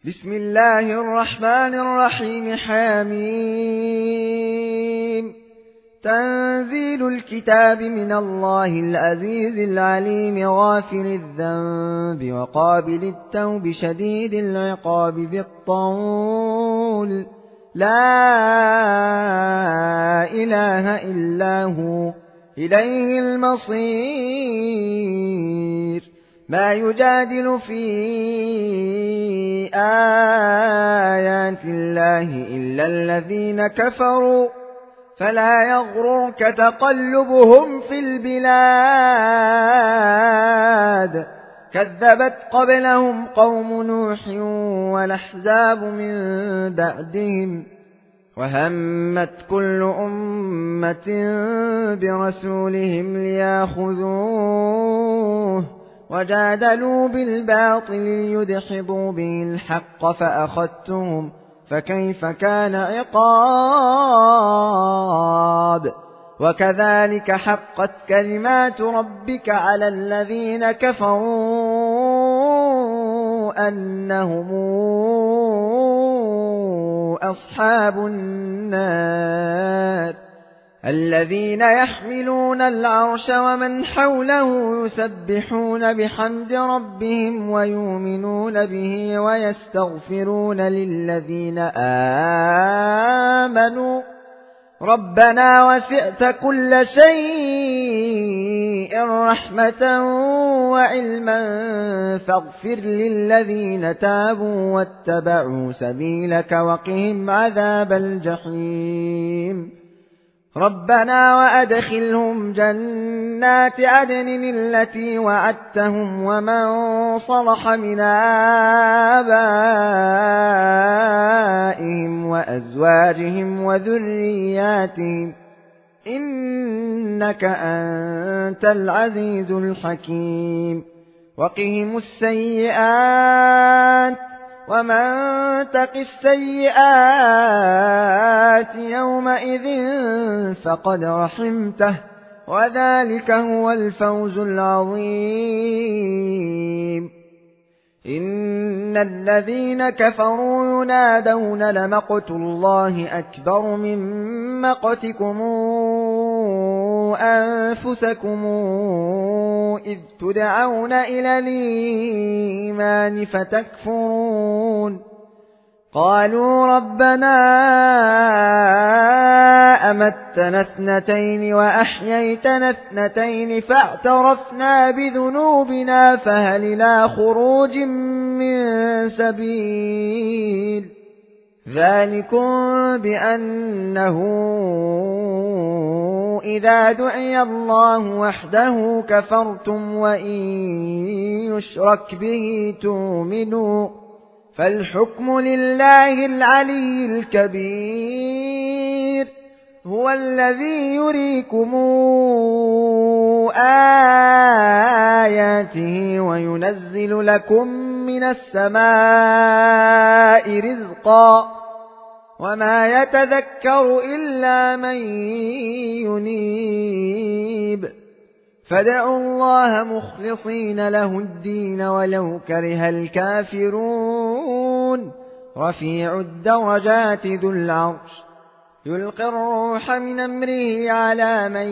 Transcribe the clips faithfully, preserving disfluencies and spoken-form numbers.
بسم الله الرحمن الرحيم. حميم. تنزيل الكتاب من الله العزيز العليم غافر الذنب وقابل التوب شديد العقاب ذي الطول لا إله إلا هو إليه المصير. ما يجادل في آيات الله إلا الذين كفروا فلا يغررك تقلبهم في البلاد. كذبت قبلهم قوم نوح والأحزاب من بعدهم وهمت كل أمة برسولهم ليأخذوه وجادلوا بالباطل ليدحضوا به الحق فأخذتهم فكيف كان عقاب. وكذلك حقت كلمات ربك على الذين كفروا أنهم أصحاب النار الذين يحملون العرش ومن حوله يسبحون بحمد ربهم ويؤمنون به ويستغفرون للذين آمنوا ربنا وسعت كل شيء رحمة وعلما فاغفر للذين تابوا واتبعوا سبيلك وقهم عذاب الجحيم. ربنا وأدخلهم جنات عدن التي وعدتهم ومن صلح من آبائهم وأزواجهم وذرياتهم إنك أنت العزيز الحكيم. وقهم السيئات ومن تق السيئات يومئذ فقد رحمته وذلك هو الفوز العظيم. إن الذين كفروا ينادون لمقت الله أكبر من مقتكم أنفسكم إذ تدعون إلى الإيمان فتكفرون. قالوا ربنا أمتنا اثنتين وأحييتنا اثنتين فاعترفنا بذنوبنا فهل إلى خروج من سبيل. ذلكم بأنه إذا دعي الله وحده كفرتم وإن يشرك به تؤمنوا فالحكم لله العلي الكبير. هو الذي يريكم آياته وينزل لكم من السماء رزقا وما يتذكر إلا من ينيب. فادعوا الله مخلصين له الدين ولو كره الكافرون. رفيع الدرجات ذو العرش يلقي الروح من أمره على من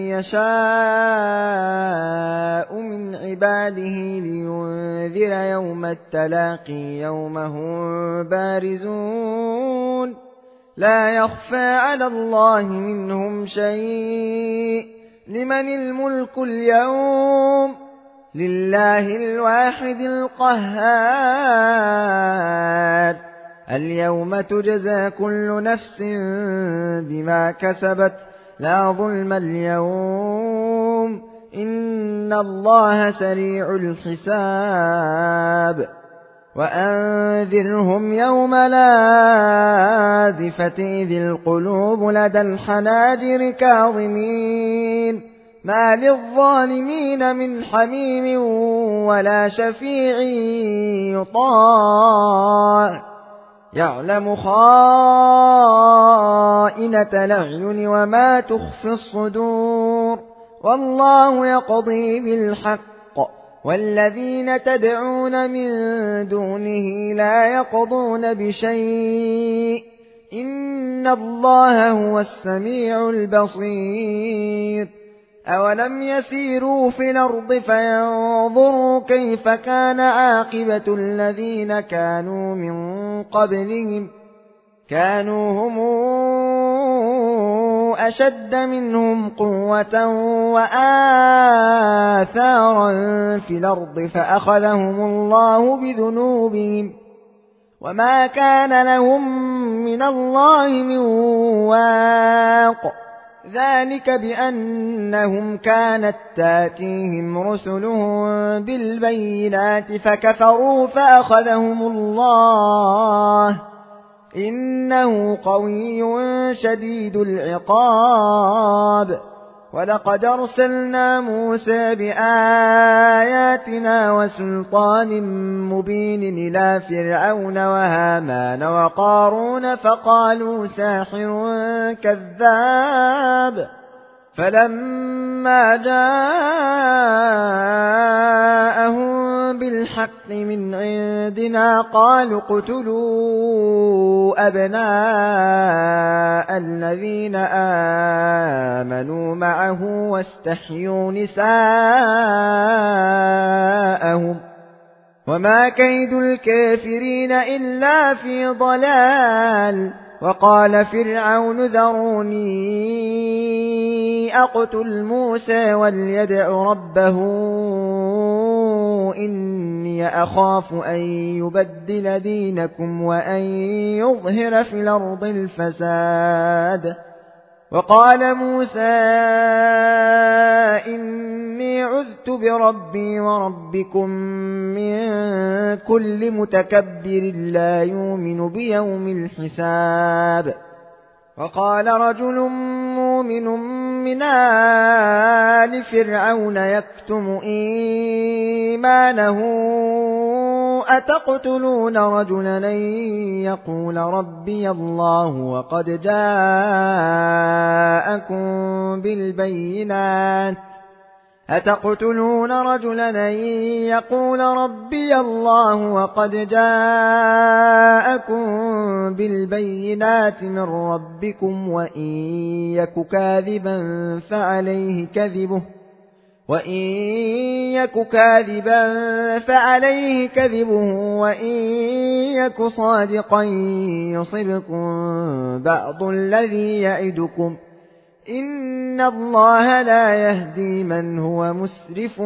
يشاء من عباده لينذر يوم التلاقي يوم هم بارزون لا يخفى على الله منهم شيء. لمن الملك اليوم لله الواحد القهار. اليوم تجزى كل نفس بما كسبت لا ظلم اليوم إن الله سريع الحساب. وأنذرهم يوم لازفة إذ القلوب لدى الحناجر كاظمين ما للظالمين من حميم ولا شفيع يطاع يعلم خائنة الأعين وما تخفي الصدور والله يقضي بالحق والذين تدعون من دونه لا يقضون بشيء إن الله هو السميع البصير أولم يسيروا في الأرض فينظروا كيف كان عاقبة الذين كانوا من قبلهم كانوا هم أشد منهم قوة وآثارا في الأرض فأخذهم الله بذنوبهم وما كان لهم من الله من واق ذلك بأنهم كانت تاتيهم رسلهم بالبينات فكفروا فأخذهم الله إنه قوي شديد العقاب ولقد أرسلنا موسى بآياتنا وسلطان مبين إلى فرعون وهامان وقارون فقالوا ساحر كذاب فلما جاءهم بالحق من عندنا قالوا اقتلوا أبناء الذين آمنوا معه واستحيوا نساءهم وما كيد الكافرين إلا في ضلال وقال فرعون ذروني أقتل موسى وليدع ربه إني أخاف أن يبدل دينكم وأن يظهر في الأرض الفساد وقال موسى إني عذت بربي وربكم من كل متكبر لا يؤمن بيوم الحساب وقال رجل مؤمن من آل فرعون يكتم إيمانه أتقتلون رجلا أن يقول ربي الله وقد جاءكم بالبينات أتقتلون رجلا أن يقول ربي الله وقد جاءكم بالبينات من ربكم وإن يك كاذبا فعليه كذبه وإن يك كاذبا فعليه كذبه وإن يك صادقا يصبكم بعض الذي يعدكم إن الله لا يهدي من هو مسرف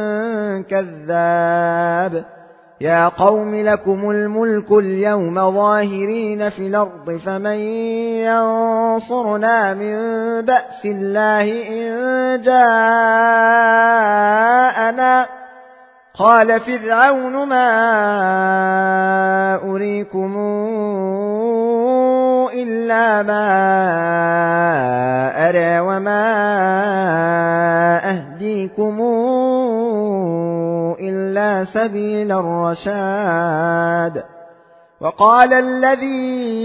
كذاب يا قوم لكم الملك اليوم ظاهرين في الأرض فمن ينصرنا من بأس الله إن جاءنا قال فرعون ما أريكم إلا ما أرى وما أهديكم إلا سبيل الرشاد وقال الذي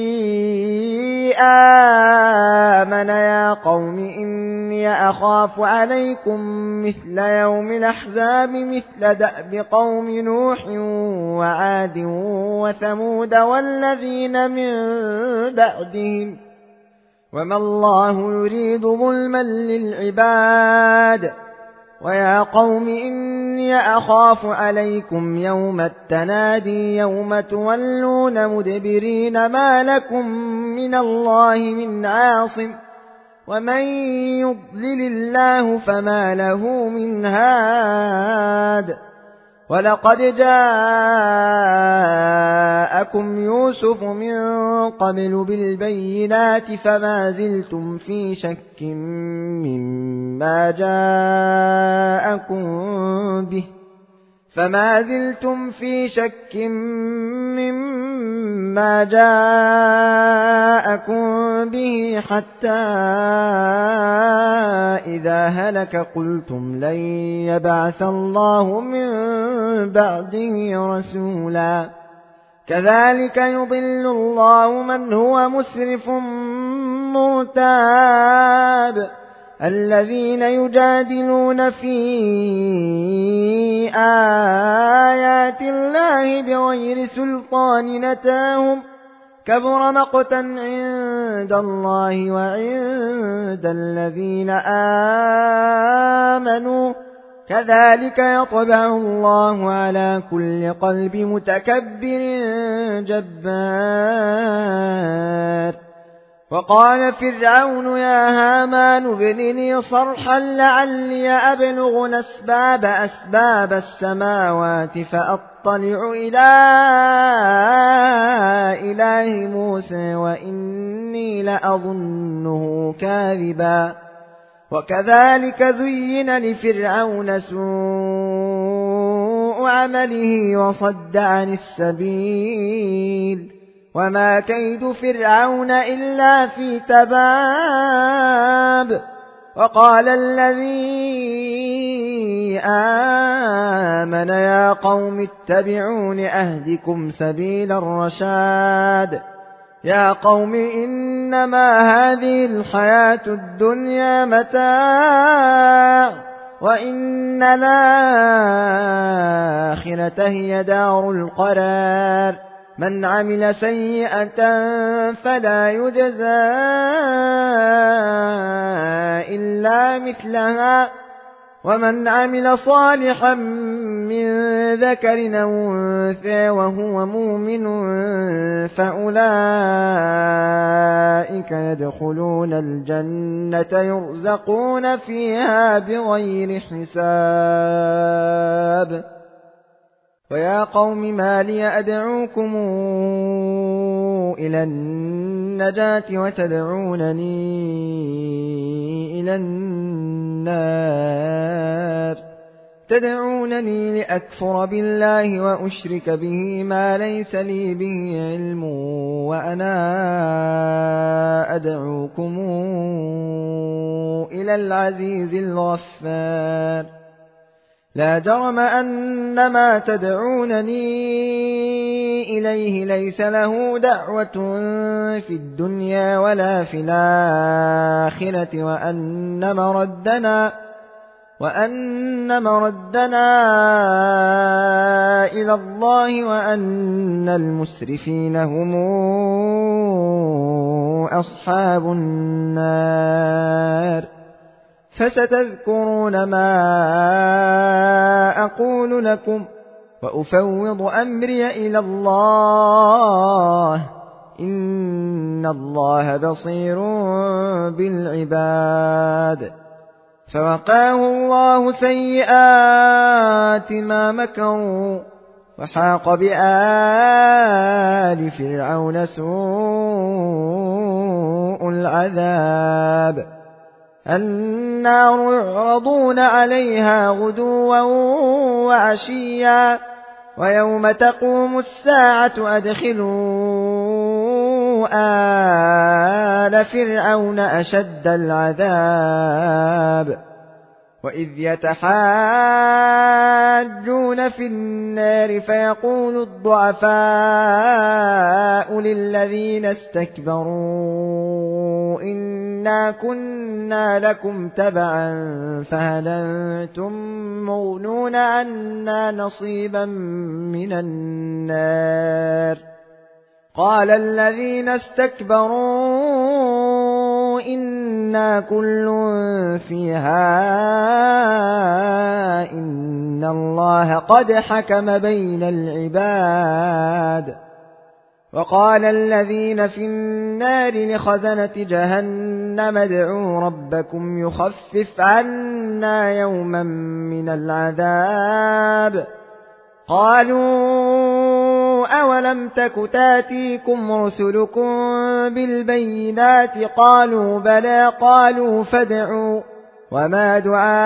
آمن يا قوم إني أخاف عليكم مثل يوم الأحزاب مثل دأب قوم نوح وعاد وثمود والذين من بعدهم وما الله يريد ظلما للعباد ويا قوم إني أخاف عليكم يوم التنادي يوم تولون مدبرين ما لكم من الله من عاصم ومن يضلل الله فما له من هاد ولقد جاءكم يوسف من قبل بالبينات فما زلتم في شك مما جاءكم به فما زلتم في شك مما جاءكم به حتى إذا هلك قلتم لن يبعث الله من بعده رسولا كذلك يضل الله من هو مسرف مرتاب الذين يجادلون في آيات الله بغير سلطان أتاهم كبر مقتا عند الله وعند الذين آمنوا كذلك يطبع الله على كل قلب متكبر جبار. وقال فرعون يا هامان ابن لي صرحا لعلي أبلغ أسباب أسباب السماوات فأطلع إلى إله موسى وإني لأظنه كاذبا. وكذلك زين لفرعون سوء عمله وصد عن السبيل وما كيد فرعون إلا في تباب. وقال الذي آمن يا قوم اتبعون أهدكم سبيل الرشاد. يا قوم إنما هذه الحياة الدنيا متاع وإن الآخرة هي دار القرار. من عمل سيئة فلا يجزى إلا مثلها ومن عمل صالحا من ذكر أو أنثى وهو مؤمن فأولئك يدخلون الجنة يرزقون فيها بغير حساب. ويا قوم ما لي أدعوكم إلى النجاة وتدعونني إلى النار تدعونني لأكفر بالله وأشرك به ما ليس لي به علم وأنا أدعوكم إلى العزيز الغفار. لا جرم أن ما تدعونني إليه ليس له دعوة في الدنيا ولا في الآخرة وأن مردنا وأن مردنا إلى الله وأن المسرفين هم أصحاب النار. فستذكرون ما أقول لكم وأفوض أمري إلى الله إن الله بصير بالعباد. فوقاه الله سيئات ما مكروا وحاق بآل فرعون سوء العذاب. النار يعرضون عليها غدوا وعشيا ويوم تقوم الساعة أدخلوا آل فرعون أشد العذاب. وإذ يتحاجون في النار فيقول الضعفاء للذين استكبروا إنا كنا لكم تبعا فهل أنتم مغنون عنا نصيبا من النار. قال الذين استكبروا إنا كل فيها إن الله قد حكم بين العباد. وقال الذين في النار لخزنة جهنم ادعوا ربكم يخفف عنا يوما من العذاب. قالوا أولم تك تاتيكم رسلكم بالبينات قالوا بلى قالوا فادعوا وما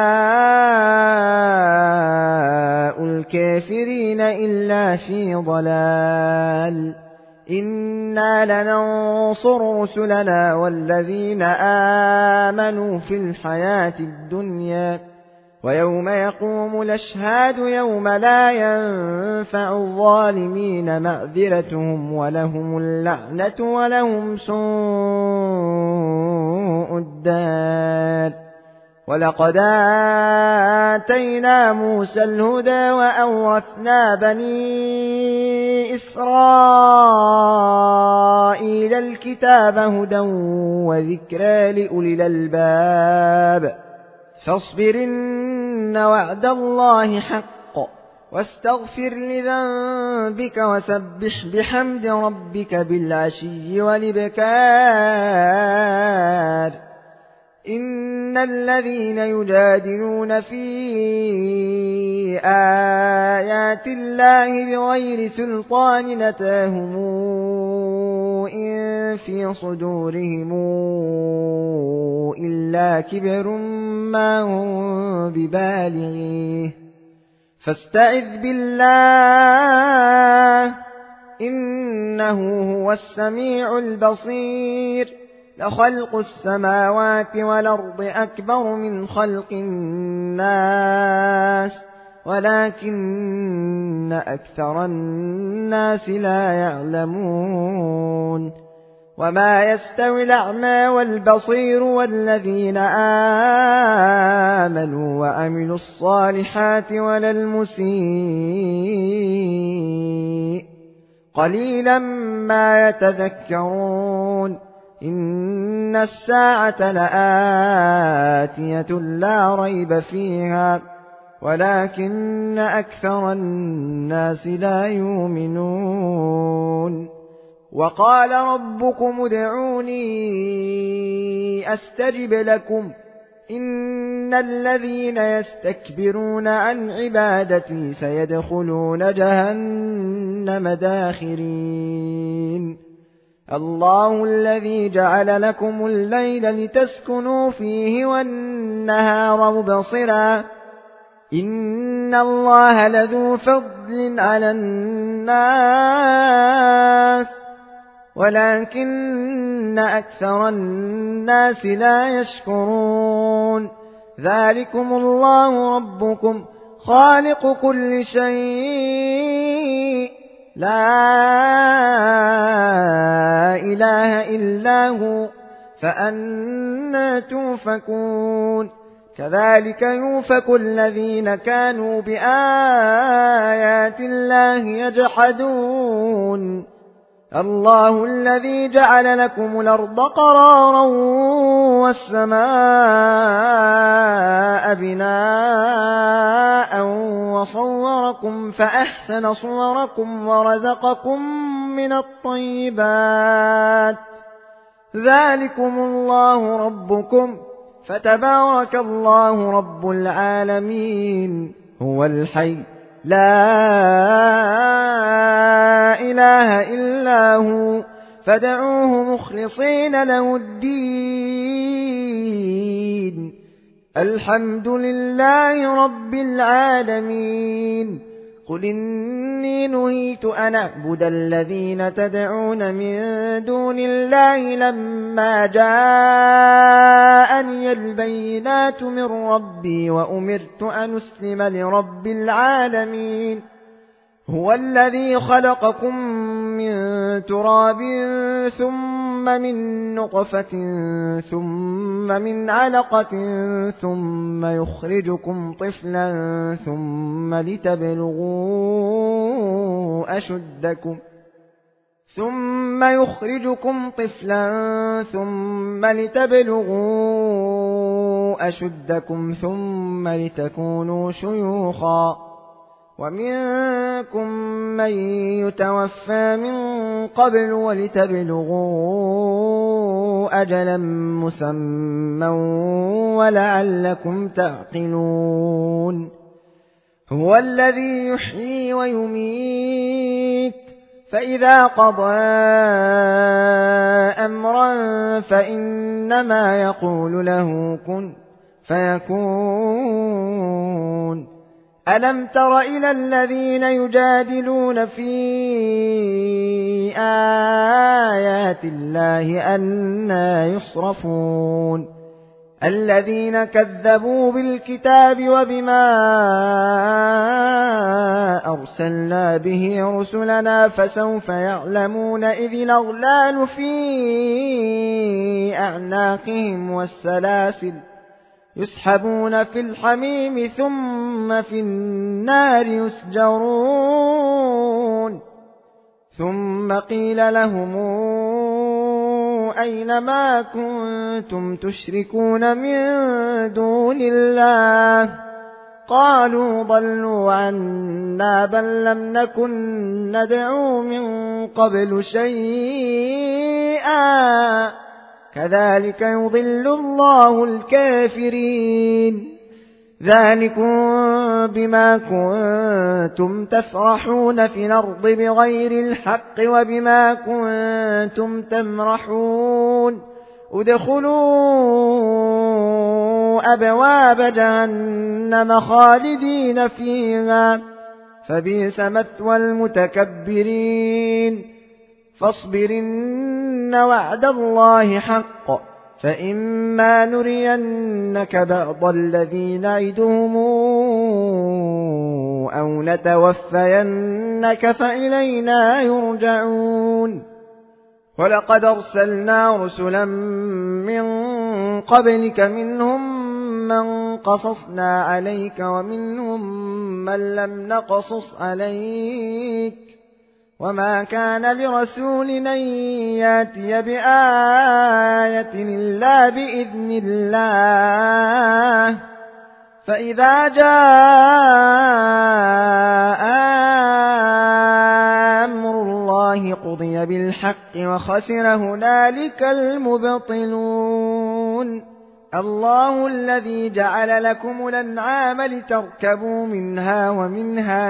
دعاء الكافرين إلا في ضلال. إنا لننصر رسلنا والذين آمنوا في الحياة الدنيا ويوم يقوم الأشهاد يوم لا ينفع الظالمين معذرتهم ولهم اللعنة ولهم سوء الدار. ولقد آتينا موسى الهدى وأورثنا بني إسرائيل الكتاب هدى وذكرى لأولي الألباب فاصبر إن وعد الله حق واستغفر لذنبك وسبح بحمد ربك بالعشي والإبكار إن الذين يجادلون في آيات الله بغير سلطان أتاهم إن في صدورهم إلا كبر ما هم ببالغيه فاستعذ بالله إنه هو السميع البصير لخلق السماوات والأرض أكبر من خلق الناس ولكن أكثر الناس لا يعلمون وما يستوي الأعمى والبصير والذين آمنوا وعملوا الصالحات ولا المسيء قليلا ما يتذكرون إن الساعة لآتية لا ريب فيها ولكن أكثر الناس لا يؤمنون وقال ربكم ادعوني أستجب لكم إن الذين يستكبرون عن عبادتي سيدخلون جهنم داخرين الله الذي جعل لكم الليل لتسكنوا فيه والنهار مبصرا إن الله لذو فضل على الناس ولكن أكثر الناس لا يشكرون ذلكم الله ربكم خالق كل شيء لا إله إلا هو فأنى توفكون كذلك يوفك الذين كانوا بآيات الله يجحدون الله الذي جعل لكم الأرض قرارا والسماء بناء وصوركم فأحسن صوركم ورزقكم من الطيبات ذلكم الله ربكم فتبارك الله رب العالمين هو الحي لا إله إلا هو فادعوه مخلصين له الدين الحمد لله رب العالمين قل إني نهيت أن أعبد الذين تدعون من دون الله لما جاءني البينات من ربي وأمرت أن أسلم لرب العالمين هو الذي خلقكم من تراب ثم من نطفة ثم من علقة ثم يخرجكم طفلا ثم لتبلغوا أشدكم ثم يخرجكم طفلا ثم لتبلغوا أشدكم ثم لتكونوا شيوخا ومنكم من يتوفى من قبل ولتبلغوا أجلا مسمى ولعلكم تعقلون هو الذي يحيي ويميت فإذا قضى أمرا فإنما يقول له كن فيكون ألم تر إلى الذين يجادلون في آيات الله أنى يصرفون الذين كذبوا بالكتاب وبما أرسلنا به رسلنا فسوف يعلمون إذ الأغلال في أعناقهم والسلاسل يسحبون في الحميم ثم في النار يسجرون ثم قيل لهم أين ما كنتم تشركون من دون الله قالوا ضلوا عنا بل لم نكن ندعو من قبل شيئا كذلك يضل الله الكافرين ذلكم بما كنتم تفرحون في الأرض بغير الحق وبما كنتم تمرحون ادخلوا أبواب جهنم خالدين فيها فبئس مثوى المتكبرين فاصبر إن وعد الله حق فإما نرينك بعض الذي نعدهم أو نتوفينك فإلينا يرجعون ولقد أرسلنا رسلا من قبلك منهم من قصصنا عليك ومنهم من لم نقصص عليك وما كان لرسول أن ياتي بآية إلا بإذن الله فإذا جاء أمر الله قضي بالحق وخسر هنالك المبطلون الله الذي جعل لكم الأنعام لتركبوا منها ومنها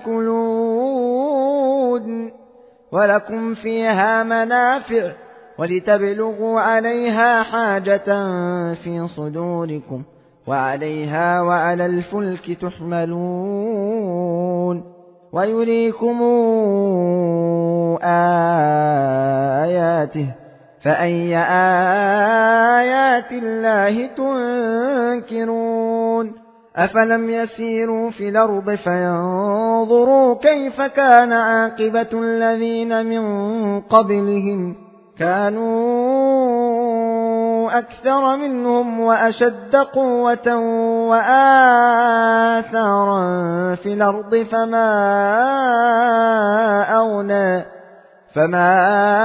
تاكلون ولكم فيها منافع ولتبلغوا عليها حاجة في صدوركم وعليها وعلى الفلك تحملون ويريكم آياته فأي آيات الله تنكرون أفلم يسيروا في الأرض فينظروا كيف كان عاقبة الذين من قبلهم كانوا أكثر منهم وأشد قوة وآثارا في الأرض فما أغنى فما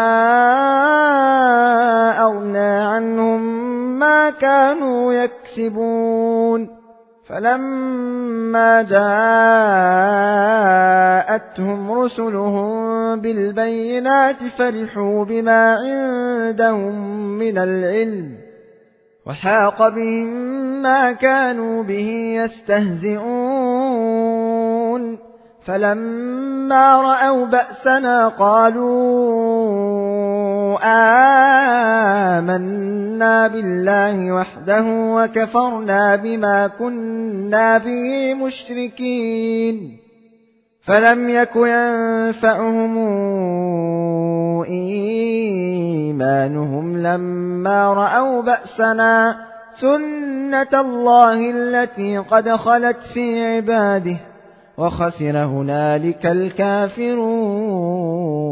أغنى عنهم ما كانوا يكسبون فلما جاءتهم رسلهم بالبينات فرحوا بما عندهم من العلم وحاق بهم ما كانوا به يستهزئون فلما رأوا بأسنا قالوا آمنا بالله وحده وكفرنا بما كنا به مشركين فلم يك ينفعهم إيمانهم لما رأوا بأسنا سنة الله التي قد خلت في عباده وخسر هنالك الكافرون